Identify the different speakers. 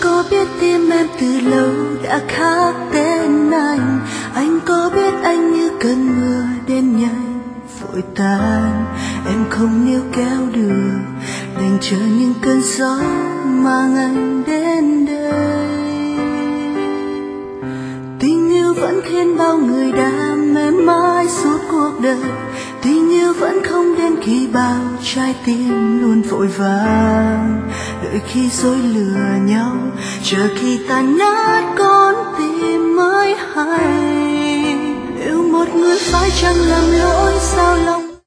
Speaker 1: có biết tim em từ lâu đã khác tên anh có biết anh như cơn mưa đến nhanh vội tan. Em không níu kéo được, đành chờ những cơn gió mang anh đến đây. Tình yêu vẫn khiến bao người đam mê mãi suốt cuộc đời, tình yêu vẫn không đến khi bao trái tim luôn vội vàng. Đợi khi dối lừa nhau, chờ khi tan nát con tim mới hay. Yêu một người phải chăng làm lỗi sao lòng